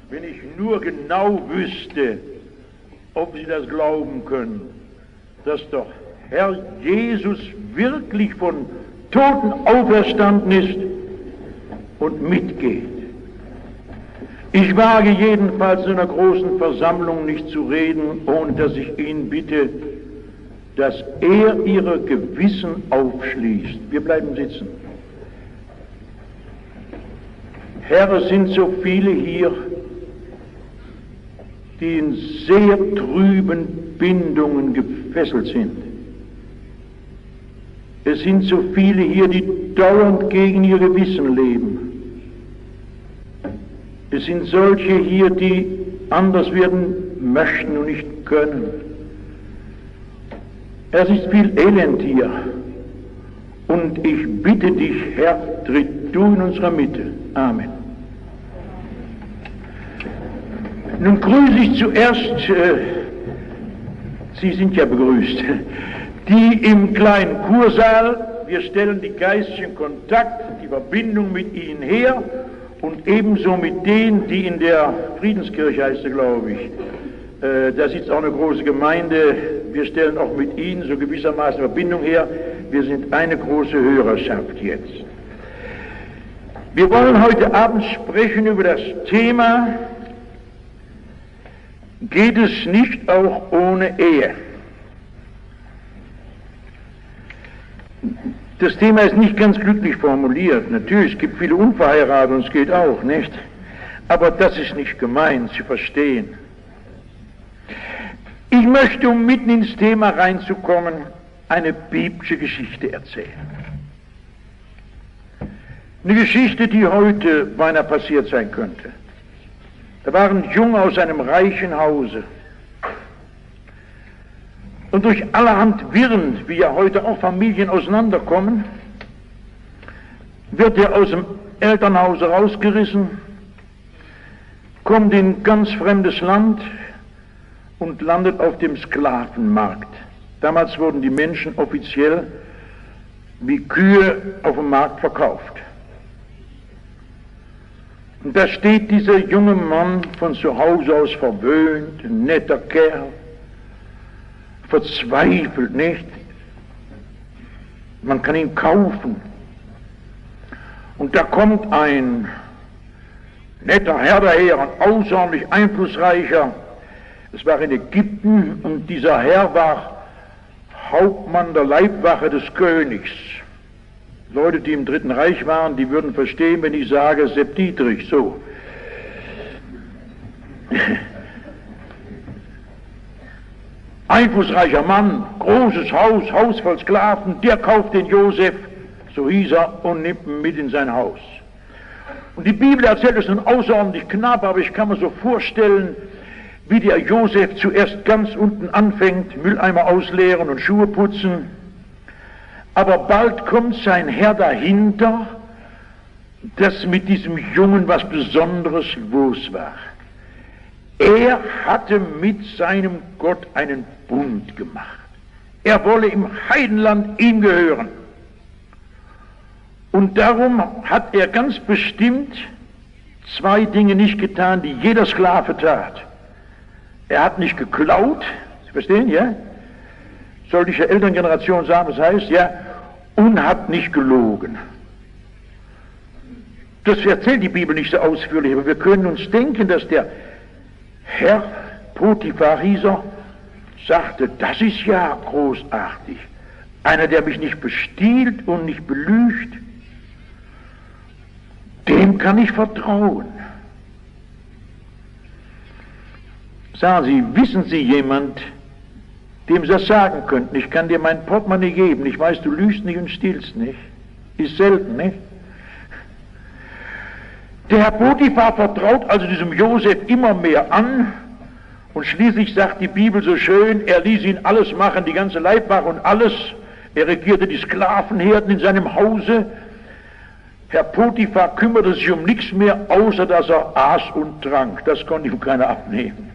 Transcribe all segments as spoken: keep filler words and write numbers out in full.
wenn ich nur genau wüsste, ob Sie das glauben können, dass doch Herr Jesus wirklich von Toten auferstanden ist und mitgeht. Ich wage jedenfalls in einer großen Versammlung nicht zu reden, ohne dass ich ihn bitte, dass er ihre Gewissen aufschließt. Wir bleiben sitzen. Herr, es sind so viele hier, die in sehr trüben Bindungen gefesselt sind. Es sind so viele hier, die dauernd gegen ihr Gewissen leben. Es sind solche hier, die anders werden möchten und nicht können. Es ist viel Elend hier. Und ich bitte dich, Herr, tritt du in unserer Mitte. Amen. Nun grüße ich zuerst, äh, Sie sind ja begrüßt, die im kleinen Kursaal. Wir stellen die geistlichen Kontakt, die Verbindung mit ihnen her und ebenso mit denen, die in der Friedenskirche heißt, glaube ich. Äh, da sitzt auch eine große Gemeinde. Wir stellen auch mit ihnen so gewissermaßen Verbindung her. Wir sind eine große Hörerschaft jetzt. Wir wollen heute Abend sprechen über das Thema: Geht es nicht auch ohne Ehe? Das Thema ist nicht ganz glücklich formuliert. Natürlich, es gibt viele Unverheiratete und es geht auch, nicht? Aber das ist nicht gemeint, Sie verstehen. Ich möchte, um mitten ins Thema reinzukommen, eine biblische Geschichte erzählen. Eine Geschichte, die heute beinahe passiert sein könnte. Da war ein Junge aus einem reichen Hause. Und durch allerhand Wirren, wie ja heute auch Familien auseinanderkommen, wird er aus dem Elternhause rausgerissen, kommt in ein ganz fremdes Land und landet auf dem Sklavenmarkt. Damals wurden die Menschen offiziell wie Kühe auf dem Markt verkauft. Und da steht dieser junge Mann von zu Hause aus verwöhnt, ein netter Kerl, verzweifelt, nicht? Man kann ihn kaufen. Und da kommt ein netter Herr daher, ein außerordentlich einflussreicher. Es war in Ägypten und dieser Herr war Hauptmann der Leibwache des Königs. Leute, die im Dritten Reich waren, die würden verstehen, wenn ich sage Sepp Dietrich, so. Einflussreicher Mann, großes Haus, Haus voll Sklaven, der kauft den Josef, so hieß er, und nimmt ihn mit in sein Haus. Und die Bibel erzählt es nun außerordentlich knapp, aber ich kann mir so vorstellen, wie der Josef zuerst ganz unten anfängt, Mülleimer ausleeren und Schuhe putzen, aber bald kommt sein Herr dahinter, dass mit diesem Jungen was Besonderes los war. Er hatte mit seinem Gott einen Bund gemacht. Er wolle im Heidenland ihm gehören. Und darum hat er ganz bestimmt zwei Dinge nicht getan, die jeder Sklave tat. Er hat nicht geklaut, Sie verstehen, ja? Sollte ich der Elterngeneration sagen, das heißt, ja, und hat nicht gelogen. Das erzählt die Bibel nicht so ausführlich, aber wir können uns denken, dass der Herr Potiphar hieß er, sagte, das ist ja großartig. Einer, der mich nicht bestiehlt und nicht belügt, dem kann ich vertrauen. Sagen Sie, wissen Sie jemand, dem Sie das sagen könnten? Ich kann dir mein Portemonnaie geben. Ich weiß, du lügst nicht und stiehlst nicht. Ist selten, nicht? Der Herr Potiphar vertraut also diesem Josef immer mehr an und schließlich sagt die Bibel so schön, er ließ ihn alles machen, die ganze Leibwache und alles. Er regierte die Sklavenherden in seinem Hause. Herr Potiphar kümmerte sich um nichts mehr, außer dass er aß und trank. Das konnte ihm keiner abnehmen.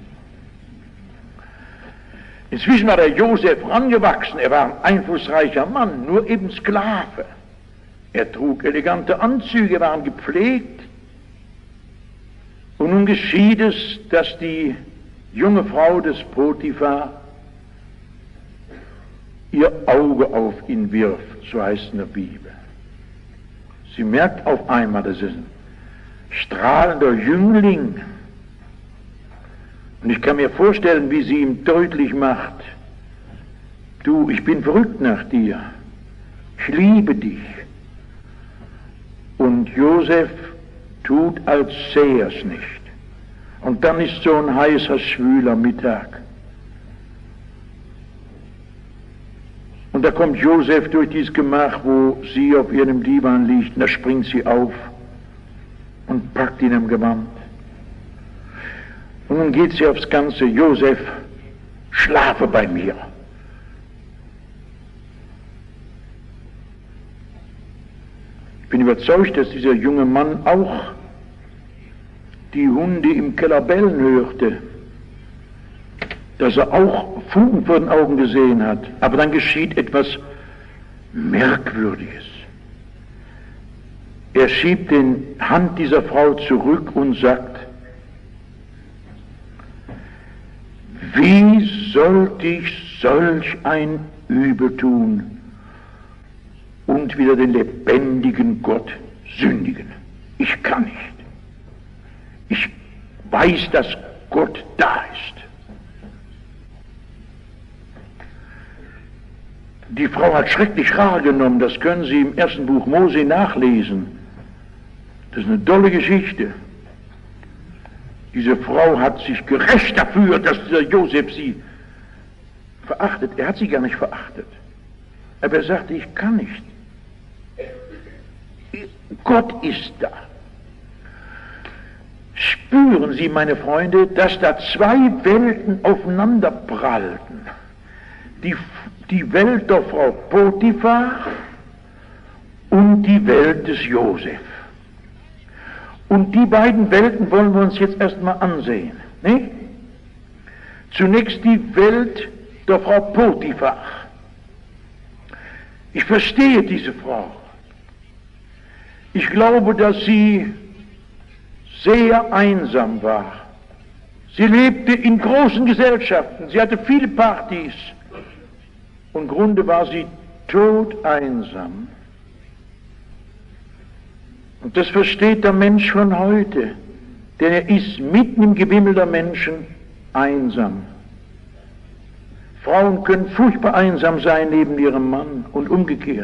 Inzwischen war der Josef rangewachsen, er war ein einflussreicher Mann, nur eben Sklave. Er trug elegante Anzüge, waren gepflegt. Und nun geschieht es, dass die junge Frau des Potiphar ihr Auge auf ihn wirft, so heißt es in der Bibel. Sie merkt auf einmal, das ist ein strahlender Jüngling. Und ich kann mir vorstellen, wie sie ihm deutlich macht, du, ich bin verrückt nach dir, ich liebe dich. Und Josef tut, als sähe er es nicht. Und dann ist so ein heißer, schwüler Mittag. Und da kommt Josef durch dieses Gemach, wo sie auf ihrem Divan liegt, und da springt sie auf und packt ihn am Gewand. Und nun geht sie aufs Ganze, Josef, schlafe bei mir. Ich bin überzeugt, dass dieser junge Mann auch die Hunde im Keller bellen hörte, dass er auch Funken vor den Augen gesehen hat. Aber dann geschieht etwas Merkwürdiges. Er schiebt die Hand dieser Frau zurück und sagt, wie sollte ich solch ein Übel tun und wieder den lebendigen Gott sündigen? Ich kann nicht. Ich weiß, dass Gott da ist. Die Frau hat schrecklich rar genommen, das können Sie im ersten Buch Mose nachlesen. Das ist eine tolle Geschichte. Diese Frau hat sich gerecht dafür, dass dieser Josef sie verachtet. Er hat sie gar nicht verachtet. Aber er sagte, ich kann nicht. Gott ist da. Spüren Sie, meine Freunde, dass da zwei Welten aufeinander prallten. Die, die Welt der Frau Potiphar und die Welt des Josef. Und die beiden Welten wollen wir uns jetzt erstmal ansehen. Nicht? Zunächst die Welt der Frau Potiphar. Ich verstehe diese Frau. Ich glaube, dass sie sehr einsam war. Sie lebte in großen Gesellschaften, sie hatte viele Partys. Und im Grunde war sie todeinsam. Und das versteht der Mensch von heute, denn er ist mitten im Gewimmel der Menschen einsam. Frauen können furchtbar einsam sein neben ihrem Mann und umgekehrt.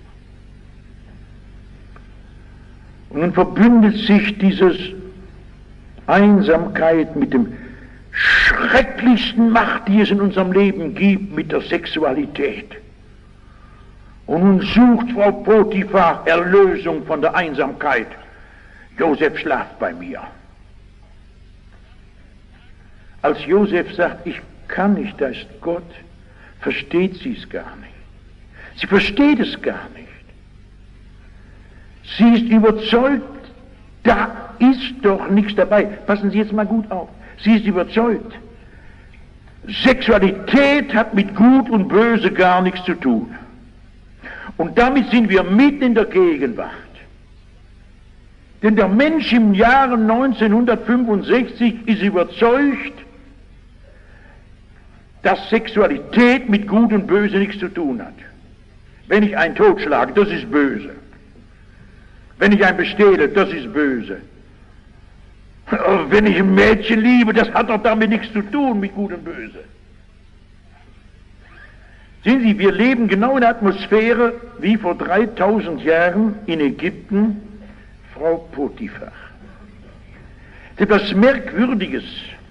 Und nun verbündet sich diese Einsamkeit mit dem schrecklichsten Macht, die es in unserem Leben gibt, mit der Sexualität. Und nun sucht Frau Potiphar Erlösung von der Einsamkeit. Josef schlaft bei mir. Als Josef sagt, ich kann nicht, da ist Gott, versteht sie es gar nicht. Sie versteht es gar nicht. Sie ist überzeugt, da ist doch nichts dabei. Passen Sie jetzt mal gut auf. Sie ist überzeugt, Sexualität hat mit Gut und Böse gar nichts zu tun. Und damit sind wir mitten in der Gegenwart. Denn der Mensch im Jahre neunzehnhundertfünfundsechzig ist überzeugt, dass Sexualität mit Gut und Böse nichts zu tun hat. Wenn ich einen totschlage, das ist böse. Wenn ich einen bestehle, das ist böse. Wenn ich ein Mädchen liebe, das hat doch damit nichts zu tun mit Gut und Böse. Sehen Sie, wir leben genau in der Atmosphäre wie vor dreitausend Jahren in Ägypten, Frau Potiphar. Das ist etwas Merkwürdiges,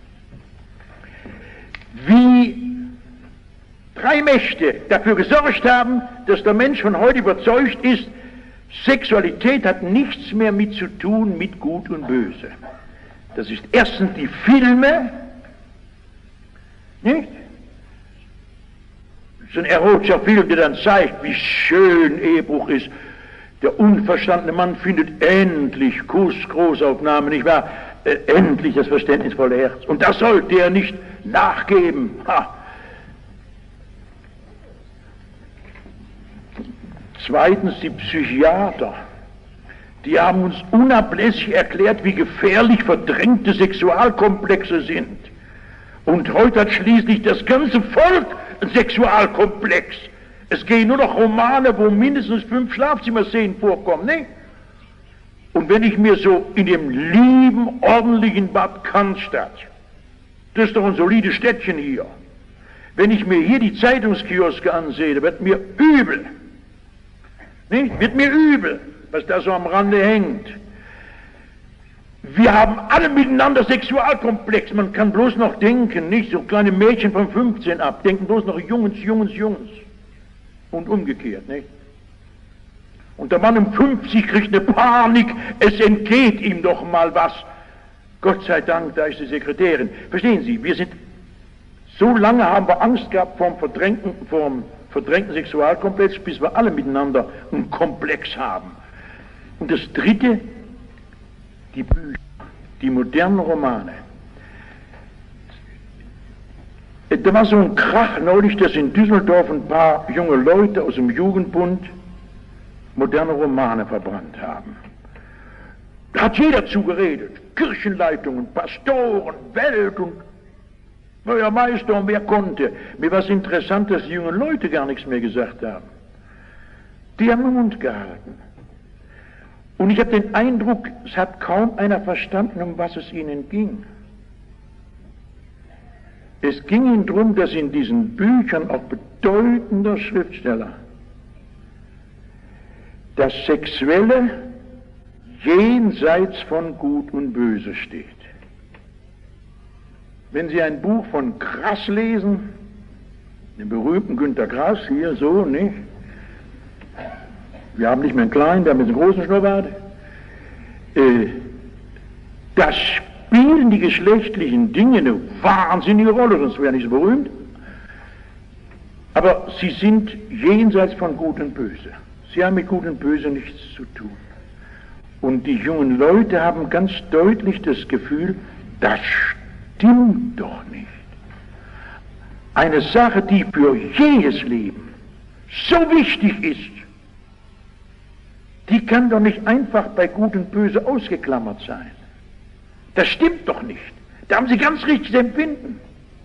wie drei Mächte dafür gesorgt haben, dass der Mensch von heute überzeugt ist, Sexualität hat nichts mehr mit zu tun mit Gut und Böse. Das ist erstens die Filme, nicht? So ein erotischer Film, der dann zeigt, wie schön Ehebruch ist. Der unverstandene Mann findet endlich Kuss, Großaufnahme, nicht wahr? Äh, endlich das verständnisvolle Herz. Und das sollte er nicht nachgeben. Ha. Zweitens die Psychiater, Die haben uns unablässig erklärt, wie gefährlich verdrängte Sexualkomplexe sind. Und heute hat schließlich das ganze Volk einen Sexualkomplex. Es gehen nur noch Romane, wo mindestens fünf Schlafzimmerszenen vorkommen, ne? Und wenn ich mir so in dem lieben, ordentlichen Bad Cannstatt, das ist doch ein solides Städtchen hier, wenn ich mir hier die Zeitungskioske ansehe, wird mir übel. Nicht? Wird mir übel, was da so am Rande hängt. Wir haben alle miteinander Sexualkomplex. Man kann bloß noch denken, nicht so kleine Mädchen von fünfzehn ab, denken bloß noch Jungs, Jungs, Jungs. Und umgekehrt, nicht? Und der Mann um fünfzig kriegt eine Panik, es entgeht ihm doch mal was. Gott sei Dank, da ist die Sekretärin. Verstehen Sie, wir sind, so lange haben wir Angst gehabt vom verdrängten, vom verdrängten Sexualkomplex, bis wir alle miteinander einen Komplex haben. Und das Dritte, die Bücher, die modernen Romane. Da war so ein Krach neulich, dass in Düsseldorf ein paar junge Leute aus dem Jugendbund moderne Romane verbrannt haben. Da hat jeder zugeredet. Kirchenleitungen, Pastoren, Welt und Bürgermeister und wer konnte. Mir war es interessant, dass die jungen Leute gar nichts mehr gesagt haben. Die haben den Mund gehalten. Und ich habe den Eindruck, es hat kaum einer verstanden, um was es ihnen ging. Es ging ihnen darum, dass in diesen Büchern auch bedeutender Schriftsteller das Sexuelle jenseits von Gut und Böse steht. Wenn Sie ein Buch von Grass lesen, den berühmten Günter Grass, hier so, nicht? Wir haben nicht mehr einen kleinen, wir haben jetzt einen großen Schnurrbart. Äh, da spielen die geschlechtlichen Dinge eine wahnsinnige Rolle, sonst wäre nicht so berühmt. Aber sie sind jenseits von Gut und Böse. Sie haben mit Gut und Böse nichts zu tun. Und die jungen Leute haben ganz deutlich das Gefühl, das stimmt doch nicht. Eine Sache, die für jedes Leben so wichtig ist, die kann doch nicht einfach bei Gut und Böse ausgeklammert sein. Das stimmt doch nicht. Da haben Sie ganz richtiges Empfinden.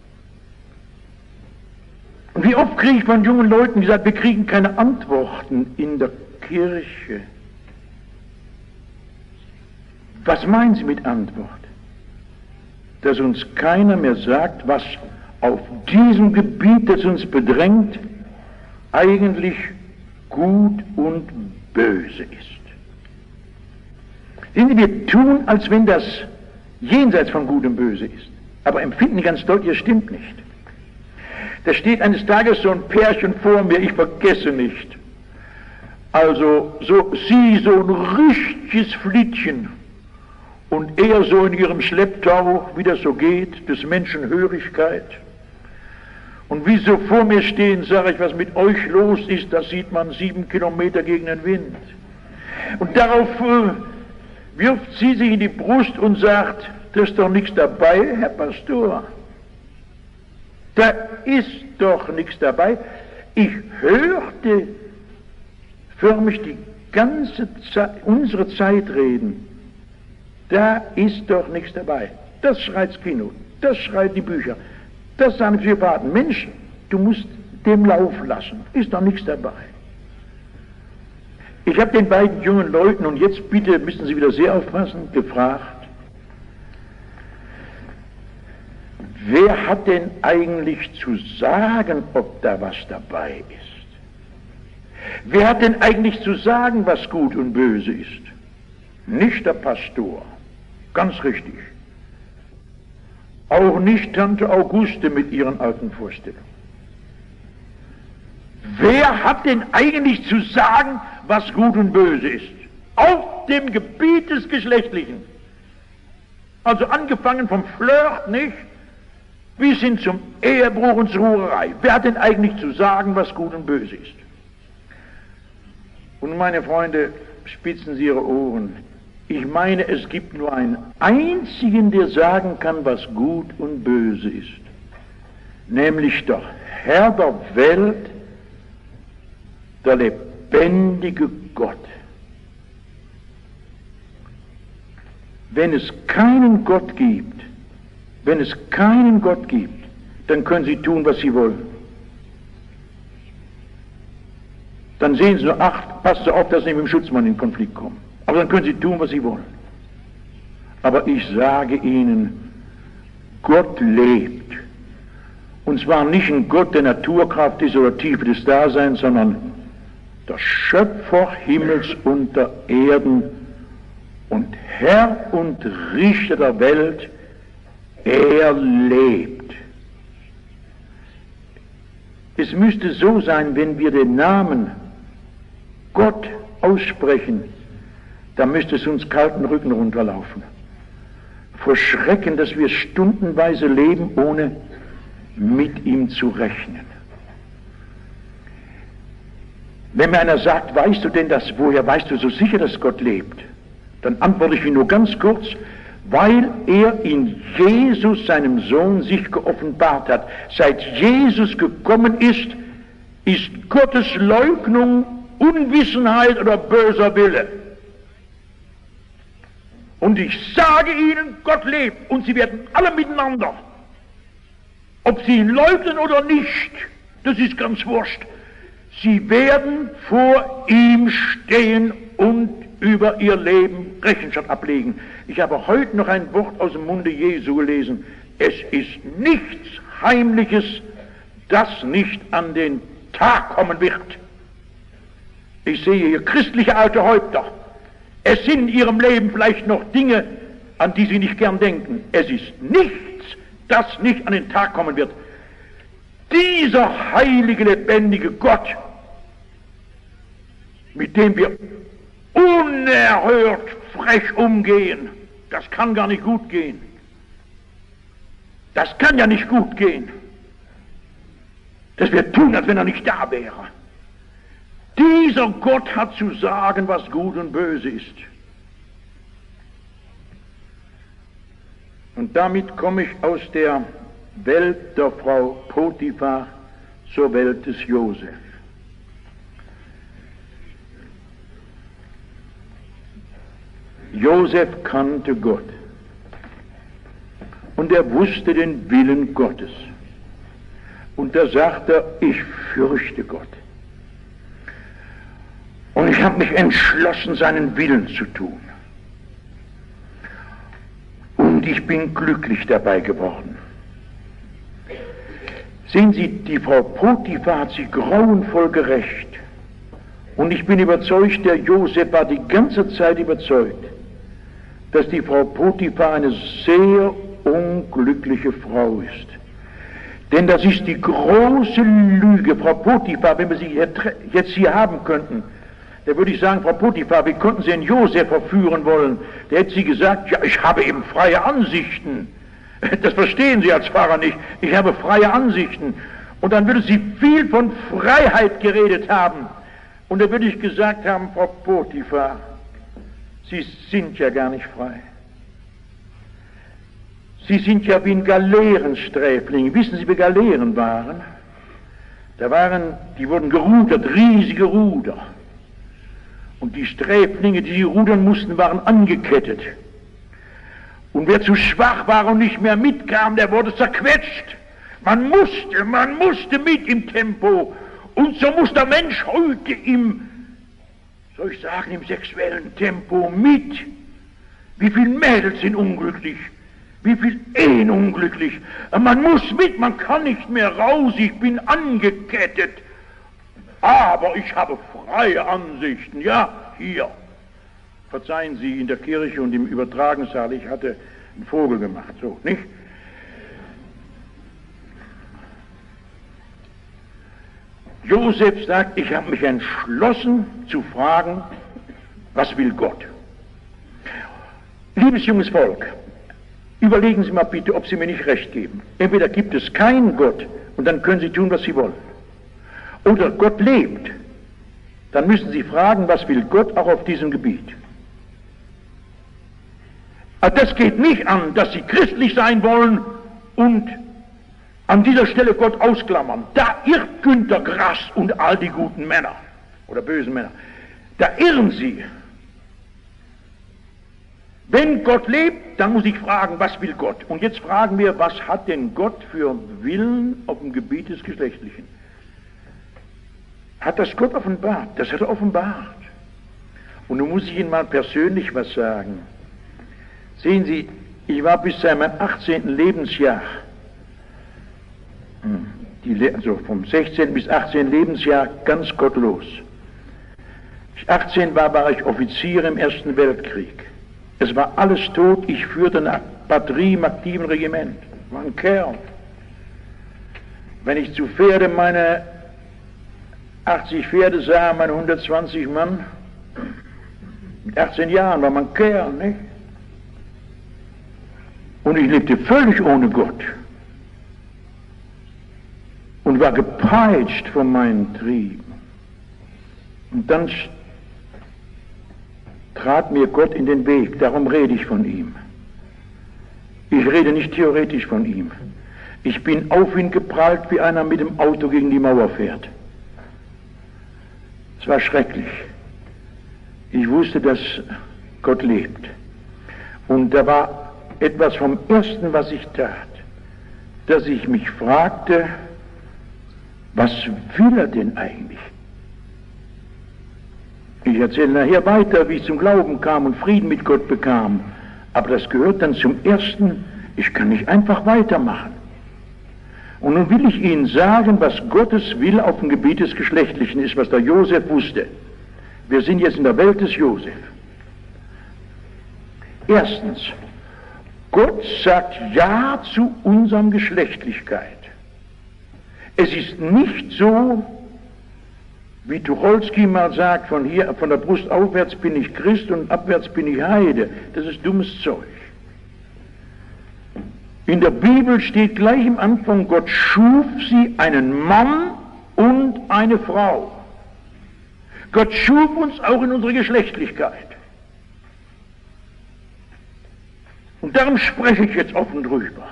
Und wie oft kriege ich von jungen Leuten gesagt, wir kriegen keine Antworten in der Kirche. Was meinen Sie mit Antwort? Dass uns keiner mehr sagt, was auf diesem Gebiet, das uns bedrängt, eigentlich gut und böse ist. Sehen Sie, wir tun, als wenn das jenseits von Gut und Böse ist, aber empfinden ganz deutlich, es stimmt nicht. Da steht eines Tages so ein Pärchen vor mir, ich vergesse nicht. Also so sie so ein richtiges Flittchen und er so in ihrem Schlepptau, wie das so geht, des Menschen Hörigkeit. Und wie sie so vor mir stehen, sage ich, was mit euch los ist, das sieht man sieben Kilometer gegen den Wind. Und darauf äh, wirft sie sich in die Brust und sagt, da ist doch nichts dabei, Herr Pastor. Da ist doch nichts dabei. Ich hörte förmlich die ganze Zeit, unsere Zeit reden. Da ist doch nichts dabei. Das schreit das Kino, das schreit die Bücher, das sagen Psychopathen. Mensch, du musst dem Lauf lassen, ist doch nichts dabei. Ich habe den beiden jungen Leuten, und jetzt bitte müssen Sie wieder sehr aufpassen, gefragt, wer hat denn eigentlich zu sagen, ob da was dabei ist? Wer hat denn eigentlich zu sagen, was gut und böse ist? Nicht der Pastor, ganz richtig. Auch nicht Tante Auguste mit ihren alten Vorstellungen. Wer hat denn eigentlich zu sagen, was gut und böse ist? Auf dem Gebiet des Geschlechtlichen. Also angefangen vom Flirt, nicht? Bis hin zum Ehebruch und zur Hurerei. Wer hat denn eigentlich zu sagen, was gut und böse ist? Und meine Freunde, spitzen Sie Ihre Ohren. Ich meine, es gibt nur einen einzigen, der sagen kann, was gut und böse ist. Nämlich der Herr der Welt, der lebendige Gott. wenn es keinen Gott gibt, wenn es keinen Gott gibt, dann können sie tun, was sie wollen. Dann sehen sie nur, ach, passt auf, dass sie mit dem Schutzmann in Konflikt kommen. Aber dann können sie tun, was sie wollen. Aber ich sage Ihnen, Gott lebt. Und zwar nicht ein Gott der Naturkraft ist oder Tiefe des Daseins, sondern der Schöpfer Himmels und der Erden und Herr und Richter der Welt, er lebt. Es müsste so sein, wenn wir den Namen Gott aussprechen, dann müsste es uns kalten Rücken runterlaufen. Vor Schrecken, dass wir stundenweise leben, ohne mit ihm zu rechnen. Wenn mir einer sagt, weißt du denn das, woher weißt du so sicher, dass Gott lebt? Dann antworte ich ihm nur ganz kurz, weil er in Jesus, seinem Sohn, sich geoffenbart hat. Seit Jesus gekommen ist, ist Gottes Leugnung Unwissenheit oder böser Wille. Und ich sage Ihnen, Gott lebt und Sie werden alle miteinander, ob Sie ihn leugnen oder nicht, das ist ganz wurscht, Sie werden vor ihm stehen und über ihr Leben Rechenschaft ablegen. Ich habe heute noch ein Wort aus dem Munde Jesu gelesen. Es ist nichts Heimliches, das nicht an den Tag kommen wird. Ich sehe hier christliche alte Häupter. Es sind in ihrem Leben vielleicht noch Dinge, an die sie nicht gern denken. Es ist nichts, das nicht an den Tag kommen wird. Dieser heilige, lebendige Gott, mit dem wir unerhört frech umgehen, das kann gar nicht gut gehen. Das kann ja nicht gut gehen. Dass wir tun, als wenn er nicht da wäre. Dieser Gott hat zu sagen, was gut und böse ist. Und damit komme ich aus der Welt der Frau Potiphar zur Welt des Josef. Josef kannte Gott und er wusste den Willen Gottes. Und da sagte er, ich fürchte Gott. Und ich habe mich entschlossen, seinen Willen zu tun. Und ich bin glücklich dabei geworden. Sehen Sie, die Frau Potiphar hat sie grauenvoll gerächt. Und ich bin überzeugt, der Josef war die ganze Zeit überzeugt, dass die Frau Potiphar eine sehr unglückliche Frau ist. Denn das ist die große Lüge, Frau Potiphar, wenn wir sie jetzt hier haben könnten, da würde ich sagen, Frau Potiphar, wie konnten Sie den Josef verführen wollen? Da hätte sie gesagt, ja, ich habe eben freie Ansichten. Das verstehen Sie als Pfarrer nicht. Ich habe freie Ansichten. Und dann würde sie viel von Freiheit geredet haben. Und da würde ich gesagt haben, Frau Potiphar, Sie sind ja gar nicht frei. Sie sind ja wie ein Galeerensträfling. Wissen Sie, wie Galeeren waren? Da waren, die wurden gerudert, riesige Ruder. Und die Sträflinge, die sie rudern mussten, waren angekettet. Und wer zu schwach war und nicht mehr mitkam, der wurde zerquetscht. Man musste, man musste mit im Tempo. Und so muss der Mensch heute im, soll ich sagen, im sexuellen Tempo mit. Wie viele Mädels sind unglücklich? Wie viele Ehen unglücklich? Man muss mit, man kann nicht mehr raus, ich bin angekettet. Aber ich habe freie Ansichten, ja, hier. Verzeihen Sie, in der Kirche und im Übertragungssaal, ich hatte einen Vogel gemacht, so, nicht? Josef sagt, ich habe mich entschlossen zu fragen, was will Gott? Liebes junges Volk, überlegen Sie mal bitte, ob Sie mir nicht recht geben. Entweder gibt es keinen Gott und dann können Sie tun, was Sie wollen. Oder Gott lebt. Dann müssen Sie fragen, was will Gott auch auf diesem Gebiet? Aber das geht nicht an, dass Sie christlich sein wollen und an dieser Stelle Gott ausklammern. Da irrt Günter Grass und all die guten Männer oder bösen Männer. Da irren Sie. Wenn Gott lebt, dann muss ich fragen, was will Gott? Und jetzt fragen wir, was hat denn Gott für Willen auf dem Gebiet des Geschlechtlichen? Hat das Gott offenbart? Das hat er offenbart. Und nun muss ich Ihnen mal persönlich was sagen. Sehen Sie, ich war bis zu meinem achtzehnten Lebensjahr, die, also vom sechzehnten bis achtzehnten Lebensjahr ganz gottlos. Als ich achtzehn war, war ich Offizier im Ersten Weltkrieg. Es war alles tot, ich führte eine Batterie im aktiven Regiment. War ein Kerl. Wenn ich zu Pferde meine achtzig Pferde sah, meine hundertzwanzig Mann, mit achtzehn Jahren war man Kerl, nicht? Und ich lebte völlig ohne Gott und war gepeitscht von meinen Trieben. Und dann trat mir Gott in den Weg, darum rede ich von ihm. Ich rede nicht theoretisch von ihm. Ich bin auf ihn geprallt, wie einer mit dem Auto gegen die Mauer fährt. Es war schrecklich. Ich wusste, dass Gott lebt. Und da war etwas vom Ersten, was ich tat, dass ich mich fragte, was will er denn eigentlich? Ich erzähle nachher weiter, wie ich zum Glauben kam und Frieden mit Gott bekam. Aber das gehört dann zum Ersten, ich kann nicht einfach weitermachen. Und nun will ich Ihnen sagen, was Gottes Wille auf dem Gebiet des Geschlechtlichen ist, was der Josef wusste. Wir sind jetzt in der Welt des Josef. Erstens, Gott sagt Ja zu unserem Geschlechtlichkeit. Es ist nicht so, wie Tucholsky mal sagt, von hier, von der Brust aufwärts bin ich Christ und abwärts bin ich Heide. Das ist dummes Zeug. In der Bibel steht gleich am Anfang, Gott schuf sie einen Mann und eine Frau. Gott schuf uns auch in unserer Geschlechtlichkeit. Und darum spreche ich jetzt offen drüber.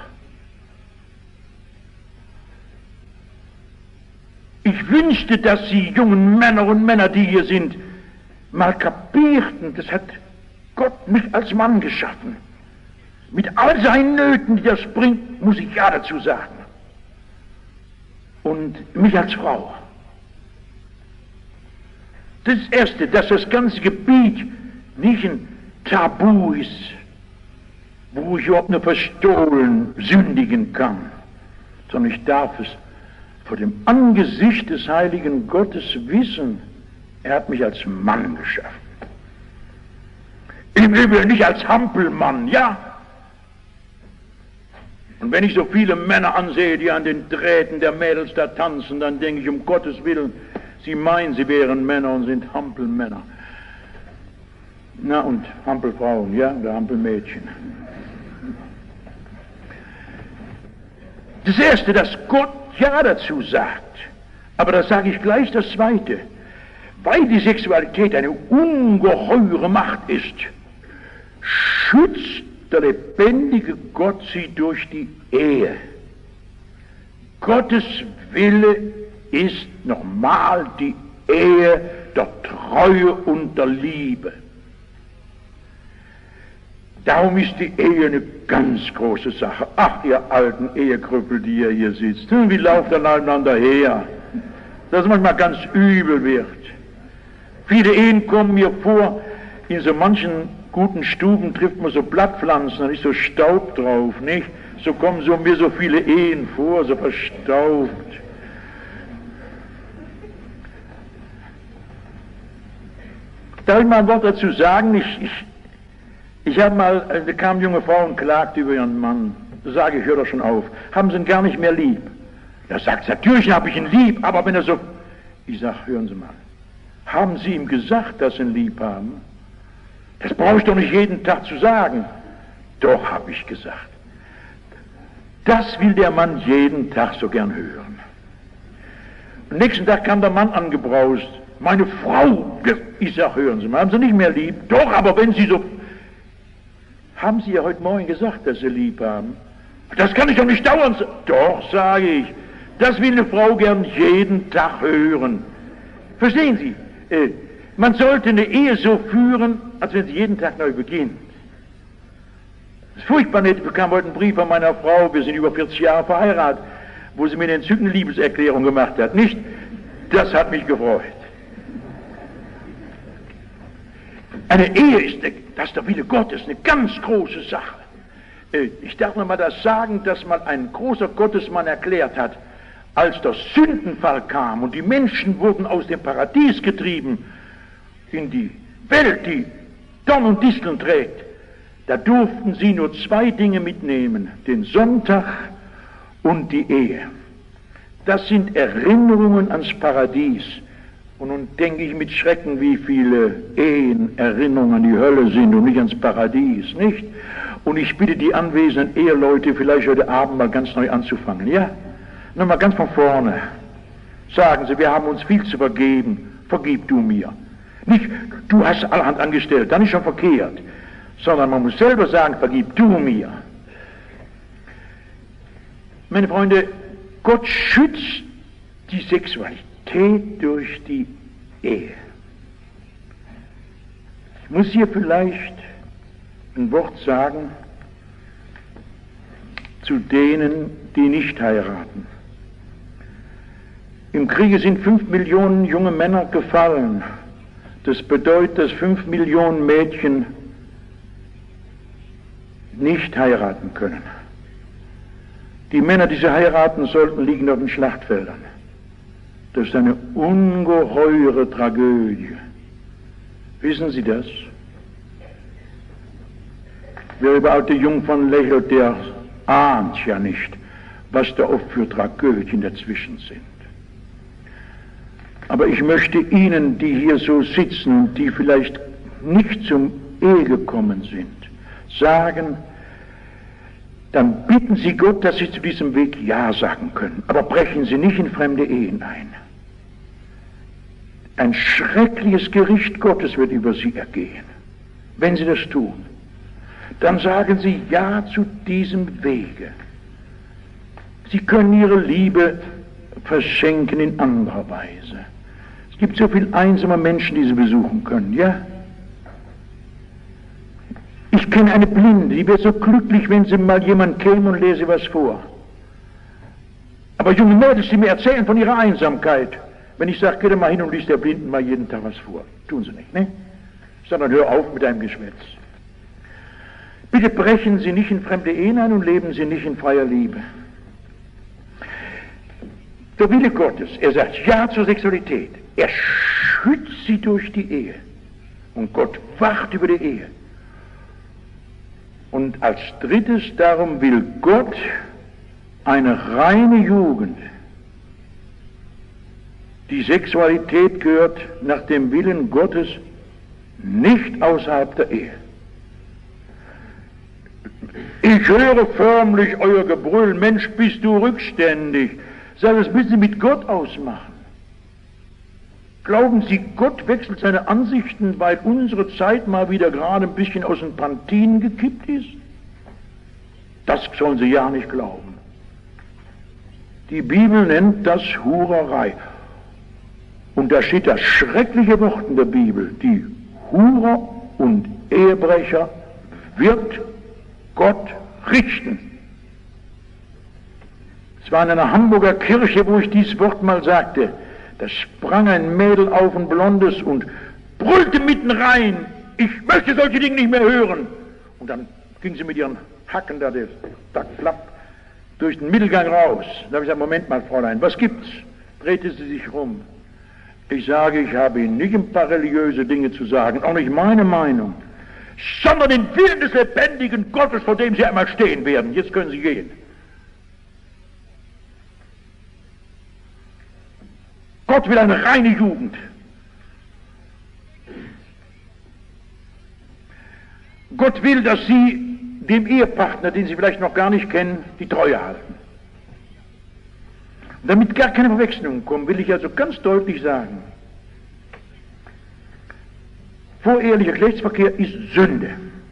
Ich wünschte, dass Sie jungen Männer und Männer, die hier sind, mal kapierten, das hat Gott mich als Mann geschaffen. Mit all seinen Nöten, die das bringt, muss ich Ja dazu sagen. Und mich als Frau. Das ist das Erste, dass das ganze Gebiet nicht ein Tabu ist, wo ich überhaupt nur verstohlen sündigen kann, sondern ich darf es vor dem Angesicht des heiligen Gottes wissen, er hat mich als Mann geschaffen. Im Übrigen nicht als Hampelmann, ja. Und wenn ich so viele Männer ansehe, die an den Drähten der Mädels da tanzen, dann denke ich, um Gottes Willen, sie meinen, sie wären Männer und sind Hampelmänner. Na und Hampelfrauen, ja, oder Hampelmädchen. Das Erste, dass Gott Ja dazu sagt, aber da sage ich gleich das Zweite, weil die Sexualität eine ungeheure Macht ist, schützt der lebendige Gott sie durch die Ehe. Gottes Wille ist nochmal die Ehe der Treue und der Liebe. Darum ist die Ehe eine ganz große Sache. Ach, ihr alten Ehekrüppel, die ihr hier sitzt, wie lauft ihr aneinander her, dass es manchmal ganz übel wird. Viele Ehen kommen mir vor, in so manchen guten Stuben trifft man so Blattpflanzen, da ist so Staub drauf, nicht? So kommen so mir so viele Ehen vor, so verstaubt. Darf ich mal ein Wort dazu sagen? Ich, ich Ich habe mal, da kam eine junge Frau und klagte über ihren Mann. Da sage ich, hör doch schon auf. Haben Sie ihn gar nicht mehr lieb? Da sagt sie, natürlich habe ich ihn lieb, aber wenn er so... Ich sage, hören Sie mal, haben Sie ihm gesagt, dass Sie ihn lieb haben? Das brauche ich doch nicht jeden Tag zu sagen. Doch, habe ich gesagt. Das will der Mann jeden Tag so gern hören. Am nächsten Tag kam der Mann angebraust. Meine Frau, ich sage, hören Sie mal, haben Sie nicht mehr lieb? Doch, aber wenn Sie so... Haben Sie ja heute Morgen gesagt, dass Sie lieb haben? Das kann ich doch nicht dauern. Doch, sage ich. Das will eine Frau gern jeden Tag hören. Verstehen Sie? Äh, man sollte eine Ehe so führen, als wenn sie jeden Tag neu beginnt. Das ist furchtbar nett. Ich bekam heute einen Brief von meiner Frau, wir sind über vierzig Jahre verheiratet, wo sie mir eine entzückende Liebeserklärung gemacht hat. Nicht? Das hat mich gefreut. Eine Ehe ist, eine, das ist der Wille Gottes, eine ganz große Sache. Ich darf noch mal das sagen, dass mal ein großer Gottesmann erklärt hat, als der Sündenfall kam und die Menschen wurden aus dem Paradies getrieben in die Welt, die Dorn und Disteln trägt, da durften sie nur zwei Dinge mitnehmen, den Sonntag und die Ehe. Das sind Erinnerungen ans Paradies. Und nun denke ich mit Schrecken, wie viele Ehen Erinnerungen an die Hölle sind und nicht ans Paradies, nicht? Und ich bitte die anwesenden Eheleute, vielleicht heute Abend mal ganz neu anzufangen, ja? Nochmal ganz von vorne. Sagen Sie, wir haben uns viel zu vergeben, vergib du mir. Nicht, du hast allerhand angestellt, dann ist schon verkehrt. Sondern man muss selber sagen, vergib du mir. Meine Freunde, Gott schützt die Sexualität durch die Ehe. Ich muss hier vielleicht ein Wort sagen zu denen, die nicht heiraten. Im Kriege sind fünf Millionen junge Männer gefallen. Das bedeutet, dass fünf Millionen Mädchen nicht heiraten können. Die Männer, die sie heiraten sollten, liegen auf den Schlachtfeldern. Das ist eine ungeheure Tragödie. Wissen Sie das? Wer über alte Jungfern lächelt, der ahnt ja nicht, was da oft für Tragödien dazwischen sind. Aber ich möchte Ihnen, die hier so sitzen, die vielleicht nicht zum Ehe gekommen sind, sagen, dann bitten Sie Gott, dass Sie zu diesem Weg Ja sagen können. Aber brechen Sie nicht in fremde Ehen ein. Ein schreckliches Gericht Gottes wird über Sie ergehen, wenn Sie das tun. Dann sagen Sie Ja zu diesem Wege. Sie können Ihre Liebe verschenken in anderer Weise. Es gibt so viele einsame Menschen, die Sie besuchen können, ja? Ich kenne eine Blinde, die wäre so glücklich, wenn sie mal jemand käme und lese was vor. Aber junge Mädels, die mir erzählen von ihrer Einsamkeit, wenn ich sage, geh doch mal hin und lies der Blinden mal jeden Tag was vor. Tun sie nicht, ne? Sondern hör auf mit deinem Geschwätz. Bitte brechen Sie nicht in fremde Ehen ein und leben Sie nicht in freier Liebe. Der Wille Gottes, er sagt Ja zur Sexualität. Er schützt sie durch die Ehe. Und Gott wacht über die Ehe. Und als drittes, darum will Gott eine reine Jugend. Die Sexualität gehört nach dem Willen Gottes nicht außerhalb der Ehe. Ich höre förmlich euer Gebrüll, Mensch, bist du rückständig. Sag, das müssen Sie mit Gott ausmachen. Glauben Sie, Gott wechselt seine Ansichten, weil unsere Zeit mal wieder gerade ein bisschen aus den Pantinen gekippt ist? Das sollen Sie ja nicht glauben. Die Bibel nennt das Hurerei. Und da steht das schreckliche Wort in der Bibel. Die Hurer und Ehebrecher wird Gott richten. Es war in einer Hamburger Kirche, wo ich dieses Wort mal sagte. Da sprang ein Mädel auf, ein Blondes, und brüllte mitten rein, ich möchte solche Dinge nicht mehr hören. Und dann ging sie mit ihren Hacken da, der, da klapp, durch den Mittelgang raus. Da habe ich gesagt, Moment mal, Fräulein, was gibt's? Drehte sie sich rum. Ich sage, ich habe Ihnen nicht ein paar religiöse Dinge zu sagen, auch nicht meine Meinung, sondern den Willen des lebendigen Gottes, vor dem Sie einmal stehen werden. Jetzt können Sie gehen. Gott will eine reine Jugend. Gott will, dass Sie dem Ehepartner, den Sie vielleicht noch gar nicht kennen, die Treue halten. Und damit gar keine Verwechslungen kommen, will ich also ganz deutlich sagen, vorehelicher Geschlechtsverkehr ist Sünde.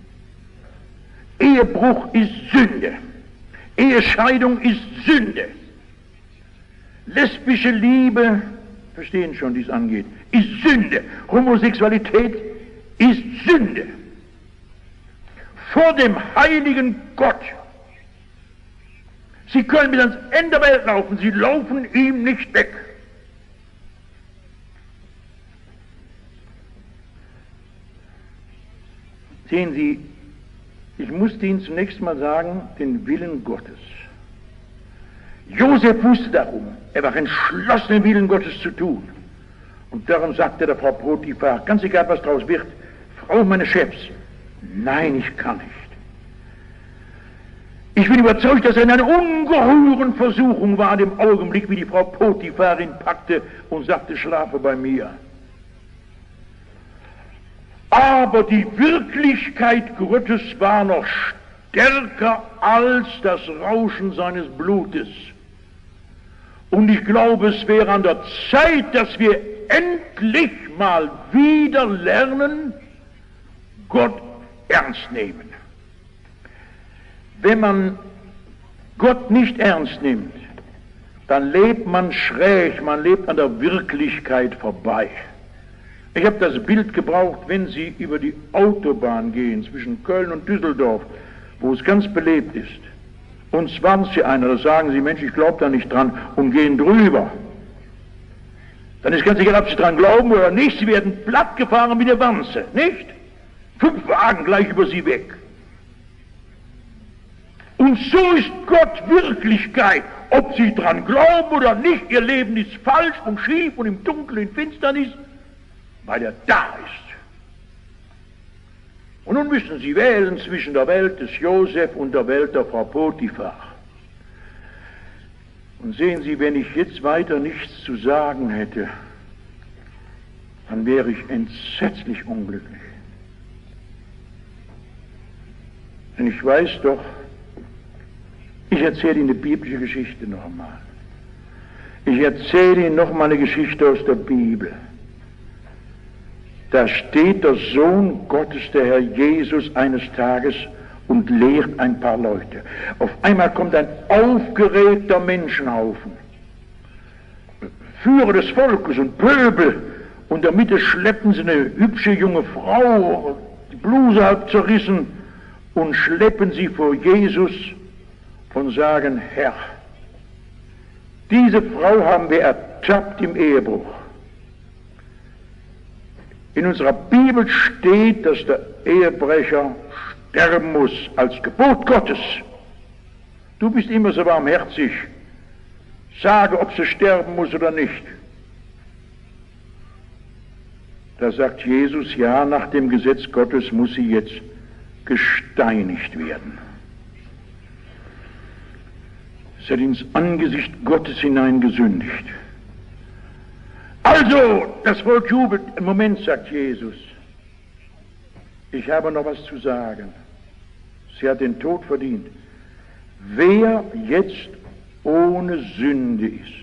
Ehebruch ist Sünde. Ehescheidung ist Sünde. Lesbische Liebe, verstehen schon, wie es angeht, ist Sünde. Homosexualität ist Sünde. vor dem heiligen Gott. Sie können bis ans Ende der Welt laufen, sie laufen ihm nicht weg. Sehen Sie, ich musste Ihnen zunächst mal sagen, den Willen Gottes. Josef wusste darum, er war entschlossen, den Willen Gottes zu tun. Und darum sagte der Frau Potiphar, ganz egal was draus wird, Frau meines Chefs, nein, ich kann nicht. Ich bin überzeugt, dass er in einer ungeheuren Versuchung war, in dem Augenblick, wie die Frau Potiphar ihn packte und sagte, schlafe bei mir. Aber die Wirklichkeit Gottes war noch stärker als das Rauschen seines Blutes. Und ich glaube, es wäre an der Zeit, dass wir endlich mal wieder lernen, Gott ernst nehmen. Wenn man Gott nicht ernst nimmt, dann lebt man schräg, man lebt an der Wirklichkeit vorbei. Ich habe das Bild gebraucht, wenn Sie über die Autobahn gehen zwischen Köln und Düsseldorf, wo es ganz belebt ist. Und zwanzig Sie einer, da sagen Sie, Mensch, ich glaube da nicht dran, und gehen drüber. Dann ist ganz egal, ob Sie dran glauben oder nicht, Sie werden platt gefahren wie eine Wanze, nicht? Fünf Wagen gleich über Sie weg. Und so ist Gott Wirklichkeit. Ob Sie dran glauben oder nicht, Ihr Leben ist falsch und schief und im Dunkeln, in Finsternis, weil er da ist. Und nun müssen Sie wählen zwischen der Welt des Josef und der Welt der Frau Potiphar. Und sehen Sie, wenn ich jetzt weiter nichts zu sagen hätte, dann wäre ich entsetzlich unglücklich. Denn ich weiß doch, ich erzähle Ihnen eine biblische Geschichte noch einmal. Ich erzähle Ihnen noch mal eine Geschichte aus der Bibel. Da steht der Sohn Gottes, der Herr Jesus, eines Tages und lehrt ein paar Leute. Auf einmal kommt ein aufgeregter Menschenhaufen. Führer des Volkes und Pöbel. Und in der Mitte schleppen sie eine hübsche junge Frau, die Bluse halb zerrissen, und schleppen sie vor Jesus und sagen, Herr, diese Frau haben wir ertappt im Ehebruch. In unserer Bibel steht, dass der Ehebrecher sterben muss als Gebot Gottes. Du bist immer so barmherzig. Sage, ob sie sterben muss oder nicht. Da sagt Jesus, ja, nach dem Gesetz Gottes muss sie jetzt gesteinigt werden. Sie hat ins Angesicht Gottes hinein gesündigt. Also, das Volk jubelt. Im Moment, sagt Jesus, ich habe noch was zu sagen. Sie hat den Tod verdient. Wer jetzt ohne Sünde ist,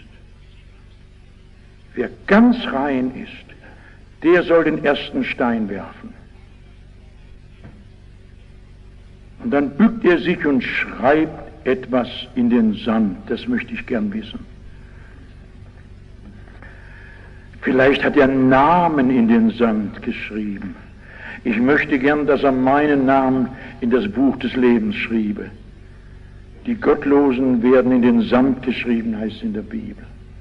wer ganz rein ist, der soll den ersten Stein werfen. Und dann bückt er sich und schreibt etwas in den Sand. Das möchte ich gern wissen. Vielleicht hat er einen Namen in den Sand geschrieben. Ich möchte gern, dass er meinen Namen in das Buch des Lebens schriebe. Die Gottlosen werden in den Sand geschrieben, heißt es in der Bibel.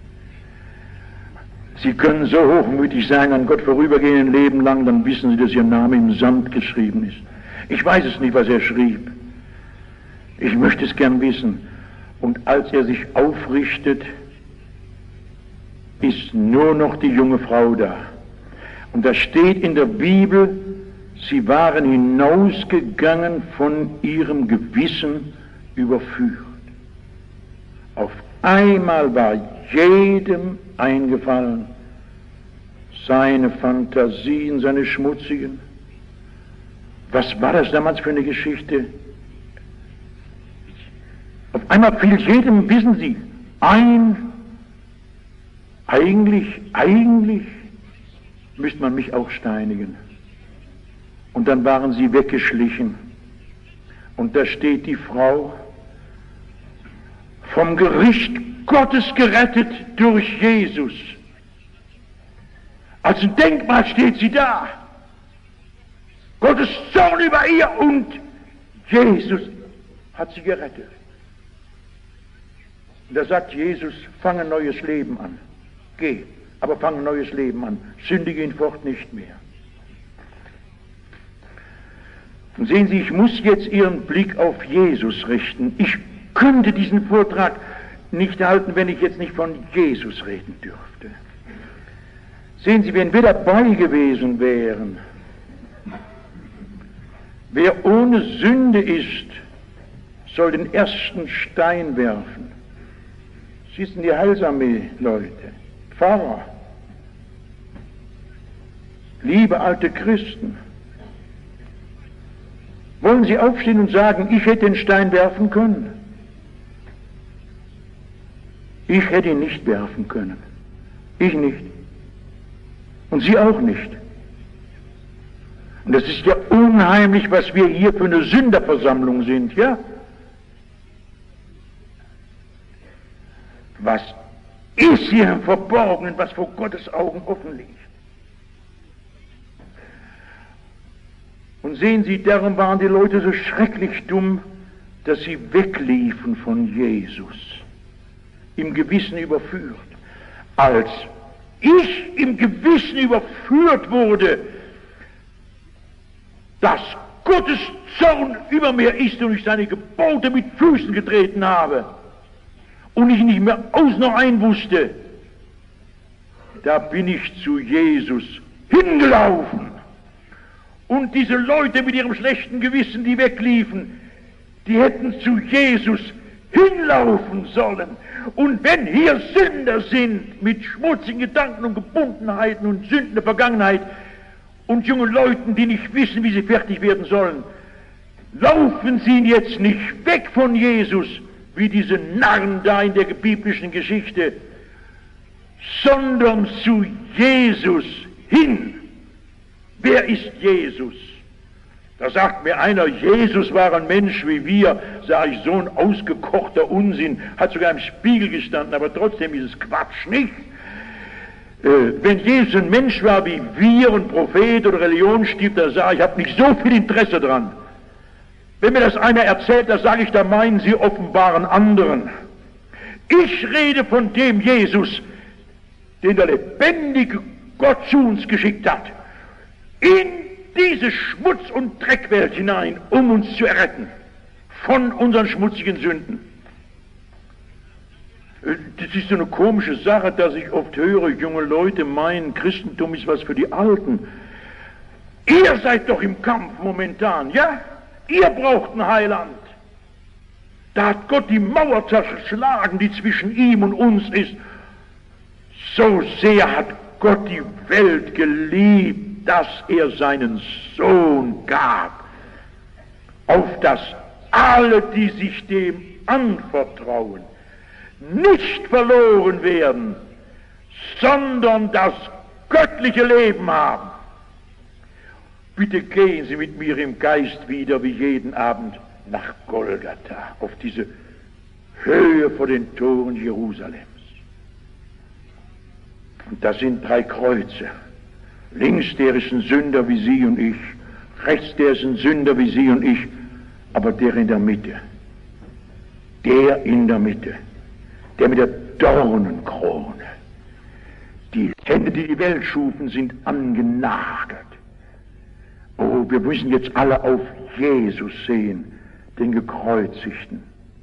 Sie können so hochmütig sein, an Gott vorübergehen ein Leben lang, dann wissen Sie, dass Ihr Name im Sand geschrieben ist. Ich weiß es nicht, was er schrieb. Ich möchte es gern wissen. Und als er sich aufrichtet, ist nur noch die junge Frau da. Und da steht in der Bibel, sie waren hinausgegangen von ihrem Gewissen überführt. Auf einmal war jedem eingefallen, seine Fantasien, seine schmutzigen. Was war das damals für eine Geschichte? Auf einmal fiel jedem, wissen Sie, ein, eigentlich, eigentlich müsste man mich auch steinigen. Und dann waren sie weggeschlichen. Und da steht die Frau, vom Gericht Gottes gerettet durch Jesus. Als ein Denkmal steht sie da. Gottes Zorn über ihr und Jesus hat sie gerettet. Und da sagt Jesus, fang ein neues Leben an. Geh, aber fang ein neues Leben an. Sündige hinfort nicht mehr. Und sehen Sie, ich muss jetzt Ihren Blick auf Jesus richten. Ich könnte diesen Vortrag nicht halten, wenn ich jetzt nicht von Jesus reden dürfte. Sehen Sie, wenn wir dabei gewesen wären, wer ohne Sünde ist, soll den ersten Stein werfen. Sie sind die Heilsarmee-Leute, Pfarrer, liebe alte Christen. Wollen Sie aufstehen und sagen, ich hätte den Stein werfen können? Ich hätte ihn nicht werfen können. Ich nicht. Und Sie auch nicht. Und das ist ja unheimlich, was wir hier für eine Sünderversammlung sind, ja? Was ist hier im Verborgenen, was vor Gottes Augen offen liegt? Und sehen Sie, darum waren die Leute so schrecklich dumm, dass sie wegliefen von Jesus, im Gewissen überführt. Als ich im Gewissen überführt wurde, dass Gottes Zorn über mir ist und ich seine Gebote mit Füßen getreten habe und ich nicht mehr aus noch ein wusste, da bin ich zu Jesus hingelaufen. Und diese Leute mit ihrem schlechten Gewissen, die wegliefen, die hätten zu Jesus hinlaufen sollen. Und wenn hier Sünder sind mit schmutzigen Gedanken und Gebundenheiten und Sünden der Vergangenheit und jungen Leuten, die nicht wissen, wie sie fertig werden sollen, laufen sie jetzt nicht weg von Jesus, wie diese Narren da in der biblischen Geschichte, sondern zu Jesus hin. Wer ist Jesus? Da sagt mir einer, Jesus war ein Mensch wie wir. Sag ich, so ein ausgekochter Unsinn, hat sogar im Spiegel gestanden, aber trotzdem ist es Quatsch, nicht? Äh, wenn Jesus ein Mensch war wie wir und Prophet oder Religionsstift, da sage ich, ich habe nicht so viel Interesse dran. Wenn mir das einer erzählt, da sage ich, da meinen sie offenbaren anderen. Ich rede von dem Jesus, den der lebendige Gott zu uns geschickt hat, in diese Schmutz- und Dreckwelt hinein, um uns zu erretten von unseren schmutzigen Sünden. Das ist so eine komische Sache, dass ich oft höre, junge Leute meinen, Christentum ist was für die Alten. Ihr seid doch im Kampf momentan, ja? Ihr braucht ein Heiland. Da hat Gott die Mauer zerschlagen, die zwischen ihm und uns ist. So sehr hat Gott die Welt geliebt, dass er seinen Sohn gab, auf dass alle, die sich dem anvertrauen, nicht verloren werden, sondern das göttliche Leben haben. Bitte gehen Sie mit mir im Geist wieder wie jeden Abend nach Golgatha, auf diese Höhe vor den Toren Jerusalems. Und da sind drei Kreuze. Links der ist ein Sünder wie Sie und ich, rechts der ist ein Sünder wie Sie und ich, aber der in der Mitte, der in der Mitte, der mit der Dornenkrone, die Hände, die die Welt schufen, sind angenagelt. Oh, wir müssen jetzt alle auf Jesus sehen, den Gekreuzigten.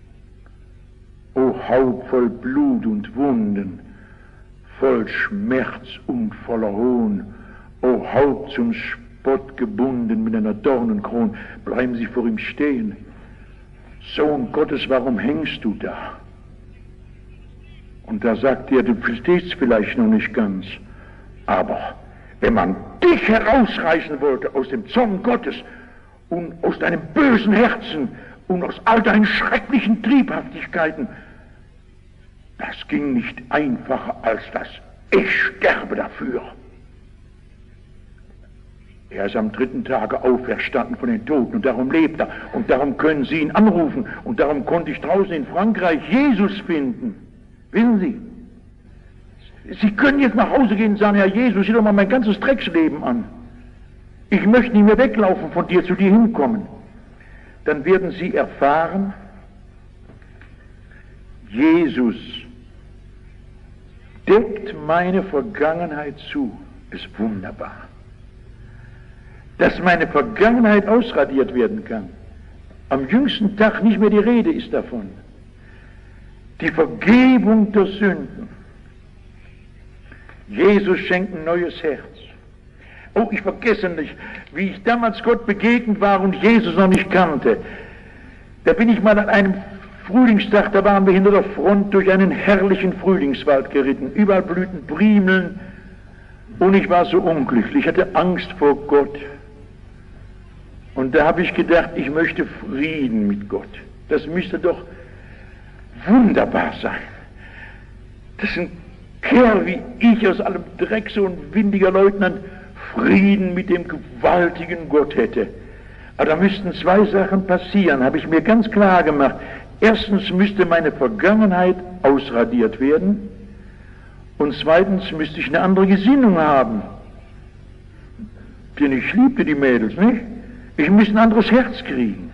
O Haupt voll Blut und Wunden, voll Schmerz und voller Hohn, o Haupt zum Spott gebunden mit einer Dornenkron, bleiben Sie vor ihm stehen. Sohn Gottes, warum hängst du da? Und da sagt er, du verstehst vielleicht noch nicht ganz, aber wenn man dich herausreißen wollte aus dem Zorn Gottes und aus deinem bösen Herzen und aus all deinen schrecklichen Triebhaftigkeiten, das ging nicht einfacher als das. Ich sterbe dafür. Er ist am dritten Tage auferstanden von den Toten und darum lebt er und darum können Sie ihn anrufen und darum konnte ich draußen in Frankreich Jesus finden. Wissen Sie? Sie können jetzt nach Hause gehen und sagen, Herr Jesus, sieh doch mal mein ganzes Drecksleben an. Ich möchte nicht mehr weglaufen von dir, zu dir hinkommen. dann werden Sie erfahren, Jesus deckt meine Vergangenheit zu. Ist wunderbar. Dass meine Vergangenheit ausradiert werden kann. Am jüngsten Tag nicht mehr die Rede ist davon. Die Vergebung der Sünden. Jesus schenkt ein neues Herz. Oh, ich vergesse nicht, wie ich damals Gott begegnet war und Jesus noch nicht kannte. Da bin ich mal an einem Frühlingstag, da waren wir hinter der Front durch einen herrlichen Frühlingswald geritten. Überall blühten Primeln und ich war so unglücklich. Ich hatte Angst vor Gott. Und da habe ich gedacht, ich möchte Frieden mit Gott. Das müsste doch wunderbar sein. Dass ein Kerl wie ich aus allem Dreck, so ein windiger Leutnant, Frieden mit dem gewaltigen Gott hätte. Aber da müssten zwei Sachen passieren, habe ich mir ganz klar gemacht. Erstens müsste meine Vergangenheit ausradiert werden und zweitens müsste ich eine andere Gesinnung haben. Denn ich liebte die Mädels, nicht? Ich müsste ein anderes Herz kriegen.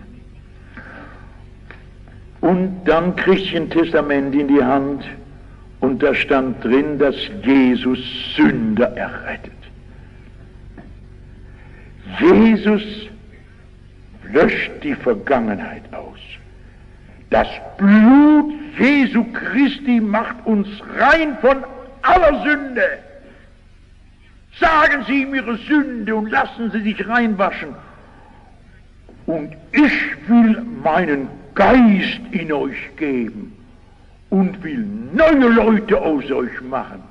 Und dann kriegte ich ein Testament in die Hand und da stand drin, dass Jesus Sünder errettet. Jesus löscht die Vergangenheit aus. Das Blut Jesu Christi macht uns rein von aller Sünde. Sagen Sie ihm Ihre Sünde und lassen Sie sich reinwaschen. Und ich will meinen Geist in euch geben und will neue Leute aus euch machen.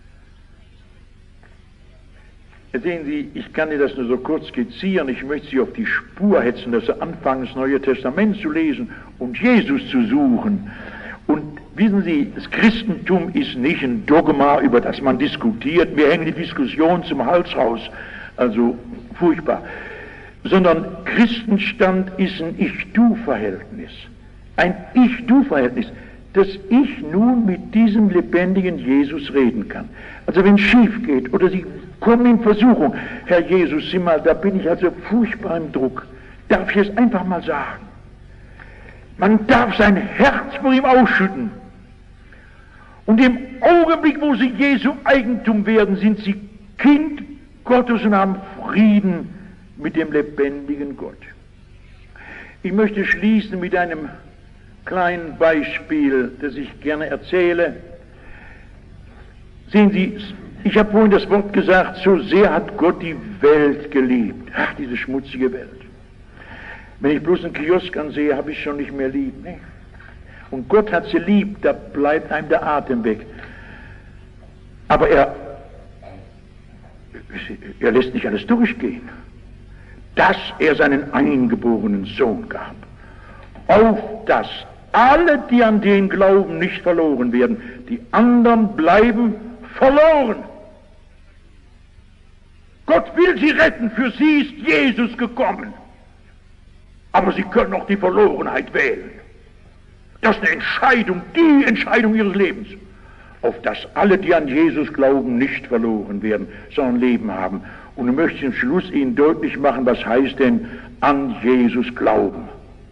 Sehen Sie, ich kann Ihnen das nur so kurz skizzieren, ich möchte Sie auf die Spur hetzen, dass Sie anfangen, das Neue Testament zu lesen und Jesus zu suchen. Und wissen Sie, das Christentum ist nicht ein Dogma, über das man diskutiert, mir hängen die Diskussionen zum Hals raus, also furchtbar, sondern Christenstand ist ein Ich-Du-Verhältnis, ein Ich-Du-Verhältnis, dass ich nun mit diesem lebendigen Jesus reden kann. Also wenn es schief geht oder Sie kommen in Versuchung, Herr Jesus, sieh mal, da bin ich also furchtbar im Druck, darf ich es einfach mal sagen. Man darf sein Herz vor ihm ausschütten. Und im Augenblick, wo Sie Jesu Eigentum werden, sind Sie Kind Gottes und haben Frieden mit dem lebendigen Gott. Ich möchte schließen mit einem kleinen Beispiel, das ich gerne erzähle. Sehen Sie, ich habe vorhin das Wort gesagt, so sehr hat Gott die Welt geliebt. Ach, diese schmutzige Welt. Wenn ich bloß einen Kiosk ansehe, habe ich schon nicht mehr lieb. Ne? Und Gott hat sie lieb, da bleibt einem der Atem weg. Aber er, er lässt nicht alles durchgehen. Dass er seinen eingeborenen Sohn gab, auf dass alle, die an den glauben, nicht verloren werden, die anderen bleiben verloren. Gott will sie retten, für sie ist Jesus gekommen. Aber sie können auch die Verlorenheit wählen. Das ist eine Entscheidung, die Entscheidung ihres Lebens. Auf dass alle, die an Jesus glauben, nicht verloren werden, sondern Leben haben. Und ich möchte zum Schluss Ihnen deutlich machen, was heißt denn an Jesus glauben.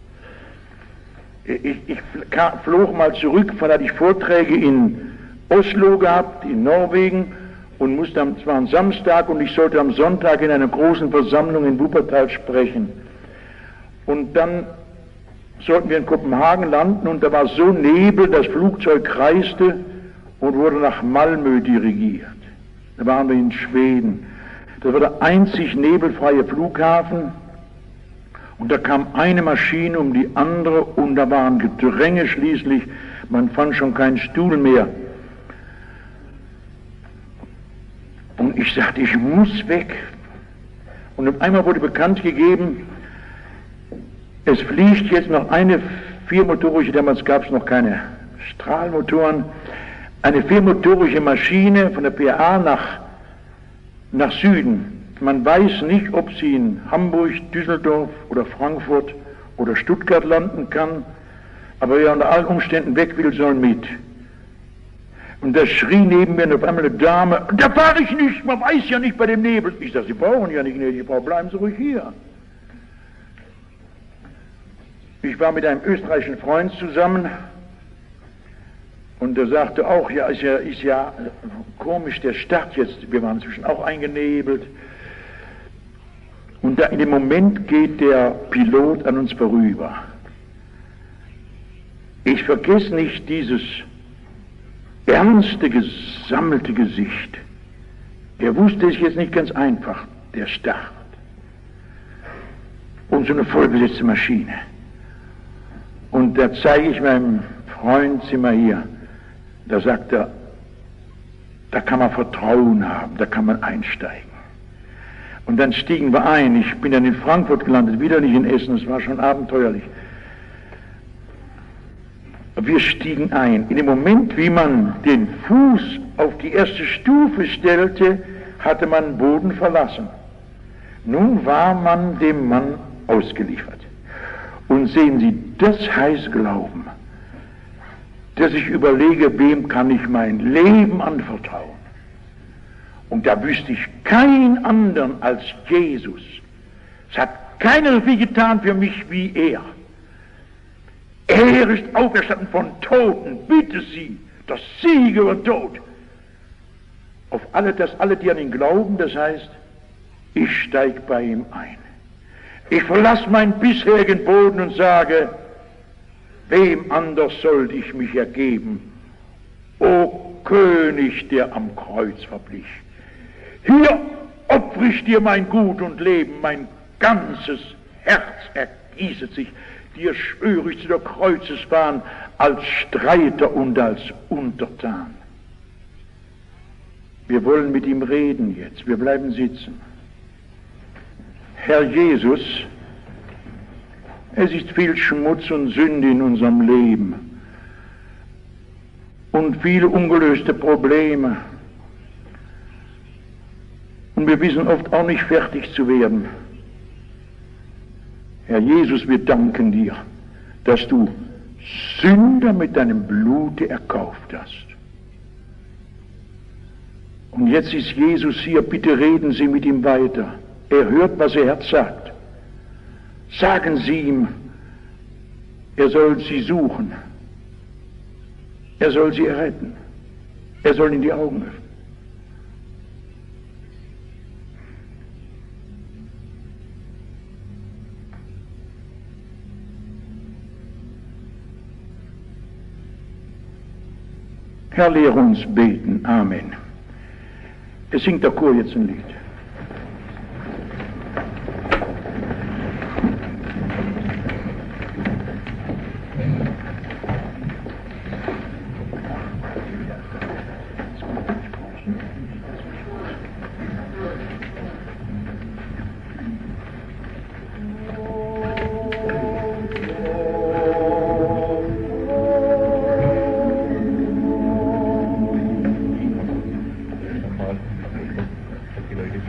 Ich, ich flog mal zurück, weil hatte ich Vorträge in Oslo gehabt, in Norwegen, und musste am, es war ein Samstag und ich sollte am Sonntag in einer großen Versammlung in Wuppertal sprechen. Und dann sollten wir in Kopenhagen landen und da war so Nebel, das Flugzeug kreiste und wurde nach Malmö dirigiert. Da waren wir in Schweden. Das war der einzig nebelfreie Flughafen und da kam eine Maschine um die andere und da waren Gedränge schließlich, man fand schon keinen Stuhl mehr. Und ich sagte, ich muss weg. Und auf einmal wurde bekannt gegeben, es fliegt jetzt noch eine viermotorige, damals gab es noch keine Strahlmotoren, eine viermotorige Maschine von der P A nach, nach Süden. Man weiß nicht, ob sie in Hamburg, Düsseldorf oder Frankfurt oder Stuttgart landen kann, aber wer unter allen Umständen weg will, soll mit. Und da schrie neben mir auf einmal eine Dame, da fahre ich nicht, man weiß ja nicht bei dem Nebel. Ich sage, Sie brauchen ja nicht, gnädige Frau, bleiben Sie ruhig hier. Ich war mit einem österreichischen Freund zusammen und der sagte auch, ja, ist ja, ist ja komisch, der Start jetzt, wir waren inzwischen auch eingenebelt. Und da in dem Moment geht der Pilot an uns vorüber. Ich vergesse nicht dieses ernste, gesammelte Gesicht. Er wusste es jetzt nicht ganz einfach, der Start. Und so eine vollbesetzte Maschine. Und da zeige ich meinem Freund, sieh mal hier, da sagt er, da kann man Vertrauen haben, da kann man einsteigen. Und dann stiegen wir ein. Ich bin dann in Frankfurt gelandet, wieder nicht in Essen, es war schon abenteuerlich. Wir stiegen ein. In dem Moment, wie man den Fuß auf die erste Stufe stellte, hatte man Boden verlassen. Nun war man dem Mann ausgeliefert. Und sehen Sie, das heißt Glauben, dass ich überlege, wem kann ich mein Leben anvertrauen. Und da wüsste ich keinen anderen als Jesus. Es hat keiner so viel getan für mich wie er. Er ist auferstanden von Toten, bitte Sie, das Sieg über Tod. Auf alle, dass alle, die an ihn glauben, das heißt, ich steige bei ihm ein. Ich verlasse meinen bisherigen Boden und sage, wem anders sollte ich mich ergeben? O König, der am Kreuz verblich. Hier opfere ich dir mein Gut und Leben, mein ganzes Herz ergießet sich. Dir schwöre ich zu der Kreuzesbahn als Streiter und als Untertan. Wir wollen mit ihm reden jetzt, wir bleiben sitzen. Herr Jesus, es ist viel Schmutz und Sünde in unserem Leben und viele ungelöste Probleme. Und wir wissen oft auch nicht fertig zu werden. Herr Jesus, wir danken dir, dass du Sünder mit deinem Blute erkauft hast. Und jetzt ist Jesus hier, bitte reden Sie mit ihm weiter. Er hört, was Ihr Herz sagt. Sagen Sie ihm, er soll Sie suchen. Er soll Sie erretten. Er soll Ihnen die Augen öffnen. Herr, lehre uns beten. Amen. Es singt der Chor jetzt ein Lied. Die Leute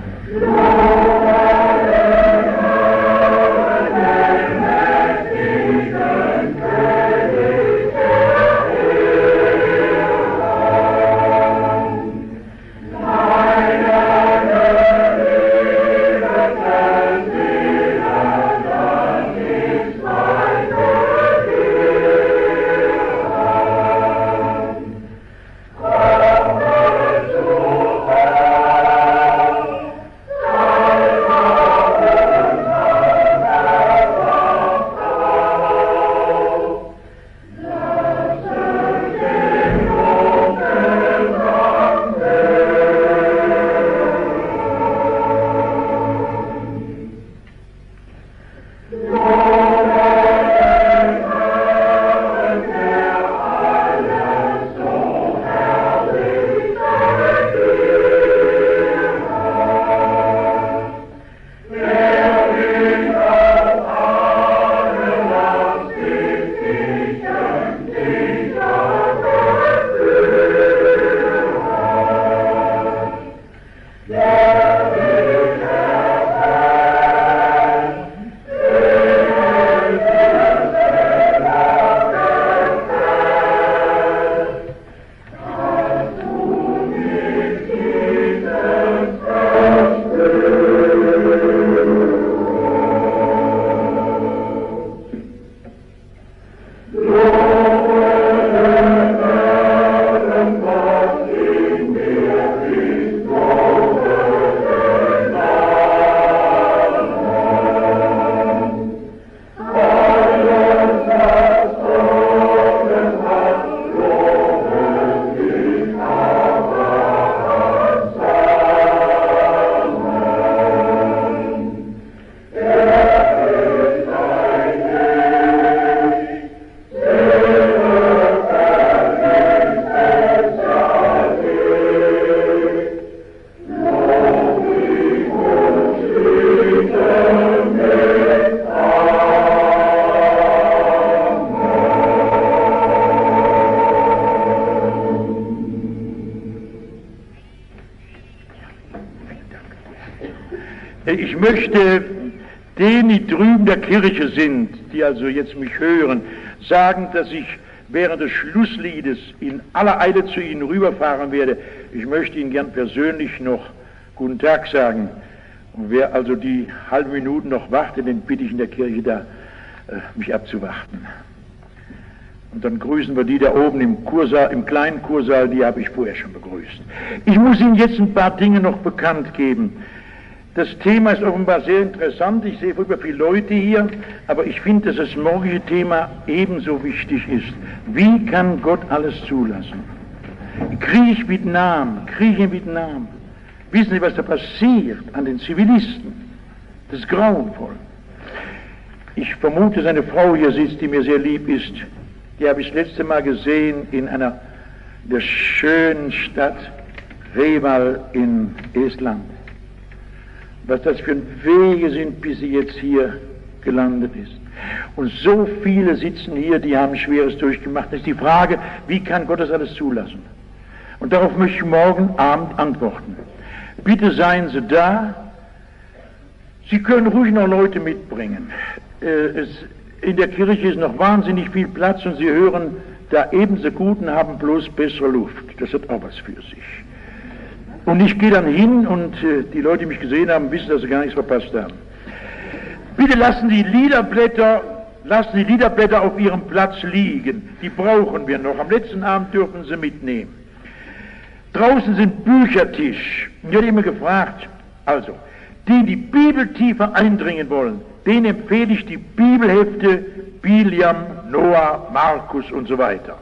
Ich möchte denen, die drüben der Kirche sind, die also jetzt mich hören, sagen, dass ich während des Schlussliedes in aller Eile zu Ihnen rüberfahren werde. Ich möchte Ihnen gern persönlich noch guten Tag sagen. Und wer also die halbe Minute noch wartet, den bitte ich in der Kirche da, äh, mich abzuwarten. Und dann grüßen wir die da oben im Kursaal, im kleinen Kursaal, die habe ich vorher schon begrüßt. Ich muss Ihnen jetzt ein paar Dinge noch bekannt geben. Das Thema ist offenbar sehr interessant. Ich sehe furchtbar viele Leute hier, aber ich finde, dass das morgige Thema ebenso wichtig ist. Wie kann Gott alles zulassen? Krieg Vietnam, Krieg in Vietnam. Wissen Sie, was da passiert an den Zivilisten? Das ist grauenvoll. Ich vermute, dass eine Frau hier sitzt, die mir sehr lieb ist. Die habe ich das letzte Mal gesehen in einer der schönen Stadt Reval in Estland. Was das für Wege sind, bis sie jetzt hier gelandet ist. Und so viele sitzen hier, die haben Schweres durchgemacht. Das ist die Frage, wie kann Gott das alles zulassen? Und darauf möchte ich morgen Abend antworten. Bitte seien Sie da. Sie können ruhig noch Leute mitbringen. Äh, es, in der Kirche ist noch wahnsinnig viel Platz und Sie hören da ebenso gut und haben bloß bessere Luft. Das hat auch was für sich. Und ich gehe dann hin und äh, die Leute, die mich gesehen haben, wissen, dass sie gar nichts verpasst haben. Bitte lassen die Liederblätter, lassen die Liederblätter auf ihrem Platz liegen. Die brauchen wir noch. Am letzten Abend dürfen Sie mitnehmen. Draußen sind Büchertisch. Ich habe immer gefragt, also, die die Bibel tiefer eindringen wollen, denen empfehle ich die Bibelhefte Biliam, Noah, Markus und so weiter.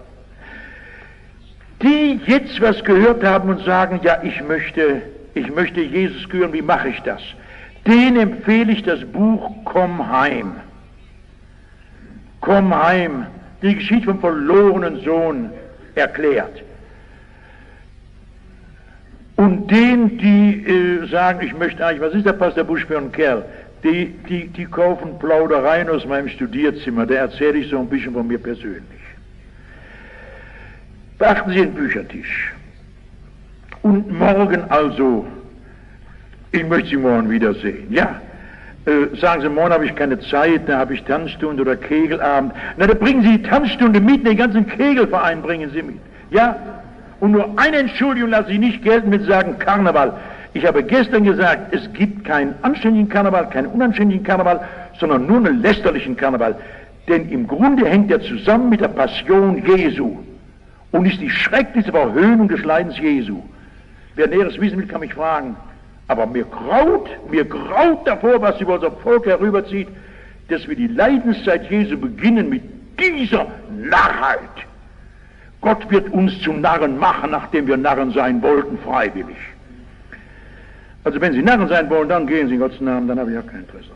Die jetzt was gehört haben und sagen, ja, ich möchte, ich möchte Jesus gehören, wie mache ich das? Denen empfehle ich das Buch Komm heim. Komm heim, die Geschichte vom verlorenen Sohn erklärt. Und denen, die äh, sagen, ich möchte eigentlich, was ist der Pastor Busch für ein Kerl? Die, die, die kaufen Plaudereien aus meinem Studierzimmer, da erzähle ich so ein bisschen von mir persönlich. Beachten Sie den Büchertisch. Und morgen also, ich möchte Sie morgen wiedersehen. Ja, äh, sagen Sie, morgen habe ich keine Zeit, da habe ich Tanzstunde oder Kegelabend. Na, da bringen Sie die Tanzstunde mit, den ganzen Kegelverein bringen Sie mit. Ja, und nur eine Entschuldigung lassen Sie nicht gelten, wenn Sie sagen Karneval. Ich habe gestern gesagt, es gibt keinen anständigen Karneval, keinen unanständigen Karneval, sondern nur einen lästerlichen Karneval. Denn im Grunde hängt er zusammen mit der Passion Jesu und ist die schrecklichste Verhöhnung des Leidens Jesu. Wer Näheres wissen will, kann mich fragen. Aber mir graut, mir graut davor, was über unser Volk herüberzieht, dass wir die Leidenszeit Jesu beginnen mit dieser Narrheit. Gott wird uns zu Narren machen, nachdem wir Narren sein wollten, freiwillig. Also wenn Sie Narren sein wollen, dann gehen Sie in Gottes Namen, dann habe ich ja kein Interesse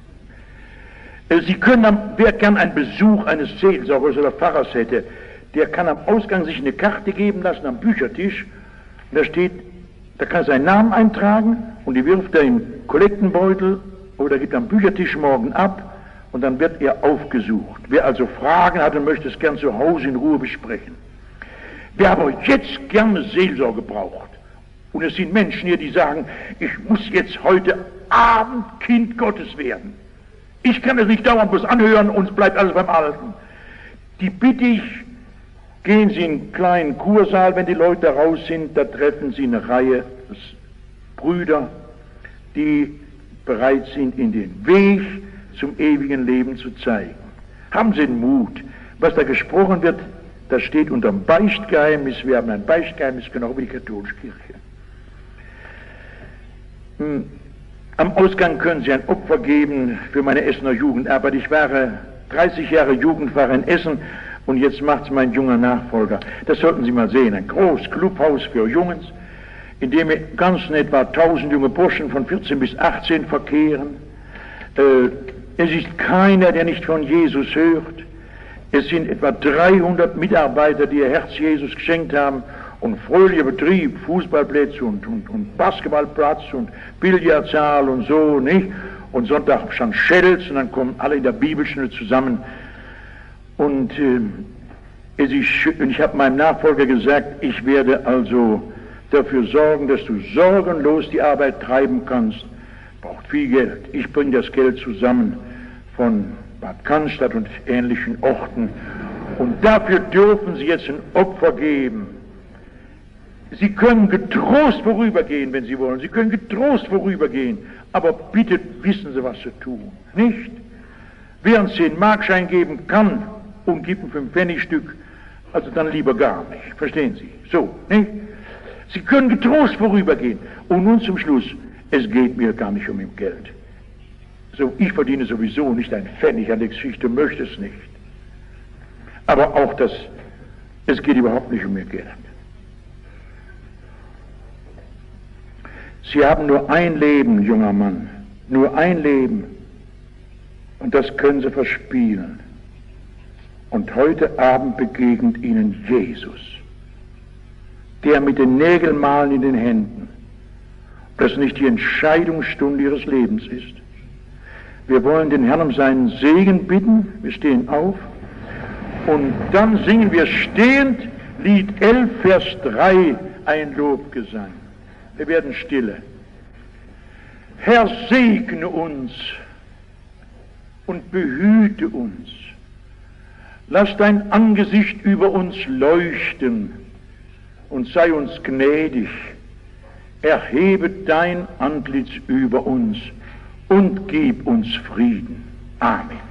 an. Sie können, am, wer gern einen Besuch eines Seelsorgers oder Pfarrers hätte, der kann am Ausgang sich eine Karte geben lassen am Büchertisch, und da steht, da kann er seinen Namen eintragen und die wirft er im Kollektenbeutel oder gibt am Büchertisch morgen ab und dann wird er aufgesucht. Wer also Fragen hat und möchte es gern zu Hause in Ruhe besprechen. Wer aber jetzt gerne Seelsorge braucht, und es sind Menschen hier, die sagen, ich muss jetzt heute Abend Kind Gottes werden. Ich kann es nicht dauernd bloß anhören und es bleibt alles beim Alten. Die bitte ich, gehen Sie in einen kleinen Kursaal, wenn die Leute raus sind, da treffen Sie eine Reihe Brüder, die bereit sind, Ihnen den Weg zum ewigen Leben zu zeigen. Haben Sie den Mut. Was da gesprochen wird, das steht unter dem Beichtgeheimnis. Wir haben ein Beichtgeheimnis, genau wie die katholische Kirche. Hm. Am Ausgang können Sie ein Opfer geben für meine Essener Jugendarbeit. Ich war dreißig Jahre Jugendpfarrer in Essen und jetzt macht es mein junger Nachfolger. Das sollten Sie mal sehen. Ein großes Clubhaus für Jungens, in dem ganz in etwa tausend junge Burschen von vierzehn bis achtzehn verkehren. Äh, es ist keiner, der nicht von Jesus hört. Es sind etwa dreihundert Mitarbeiter, die ihr Herz Jesus geschenkt haben und fröhlicher Betrieb, Fußballplätze und, und, und Basketballplatz und Billardsaal und so, nicht? Und Sonntag stand Schädels und dann kommen alle in der Bibelstunde zusammen. Und äh, es ist schön, und ich habe meinem Nachfolger gesagt, ich werde also dafür sorgen, dass du sorgenlos die Arbeit treiben kannst, braucht viel Geld. Ich bringe das Geld zusammen von Bad Cannstatt und ähnlichen Orten. Und dafür dürfen Sie jetzt ein Opfer geben. Sie können getrost vorübergehen, wenn Sie wollen. Sie können getrost vorübergehen. Aber bitte wissen Sie, was Sie tun. Nicht? Wer einen zehn-Mark-Schein geben kann und gibt ein fünf-Pfennig-Stück, also dann lieber gar nicht. Verstehen Sie? So, nicht? Sie können getrost vorübergehen. Und nun zum Schluss, es geht mir gar nicht um Geld. So, ich verdiene sowieso nicht einen Pfennig an der Geschichte, möchte es nicht. Aber auch das, es geht überhaupt nicht um ihr Geld. Sie haben nur ein Leben, junger Mann, nur ein Leben. Und das können Sie verspielen. Und heute Abend begegnet Ihnen Jesus, der mit den Nägelmalen in den Händen, das nicht die Entscheidungsstunde Ihres Lebens ist. Wir wollen den Herrn um seinen Segen bitten. Wir stehen auf. Und dann singen wir stehend Lied elf, Vers drei, ein Lobgesang. Wir werden stille. Herr, segne uns und behüte uns. Lass dein Angesicht über uns leuchten und sei uns gnädig. Erhebe dein Antlitz über uns und gib uns Frieden. Amen.